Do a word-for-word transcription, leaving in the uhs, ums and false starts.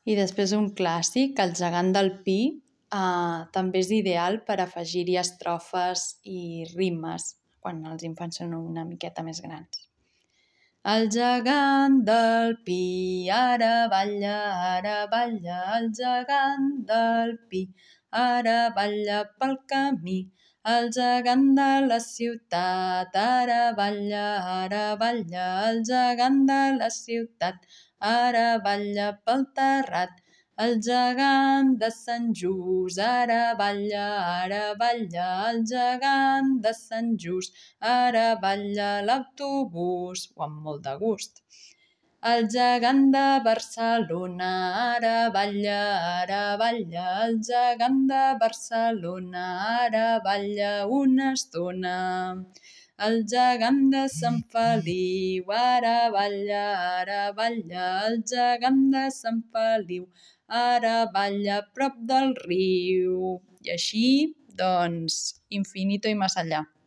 I després un clàssic, El gegant del Pi, eh, també és ideal per afegir-hi estrofes i rimes quan els infants són una miqueta més grans. El gegant del Pi, ara balla, ara balla, el gegant del Pi, ara balla pel camí. El gegant de la ciutat, ara balla, ara balla, el gegant de la ciutat, ara balla pel terrat. El gegant de Sant Just, ara balla, ara balla, el gegant de Sant Just, ara balla l'autobús, o amb molt de gust. El gegant de Barcelona, ara balla, ara balla, el gegant de Barcelona, ara balla una estona. El gegant de Sant Feliu, ara balla, ara balla, el gegant de Sant Feliu, ara balla a prop del riu. I així, doncs, infinito i més enllà.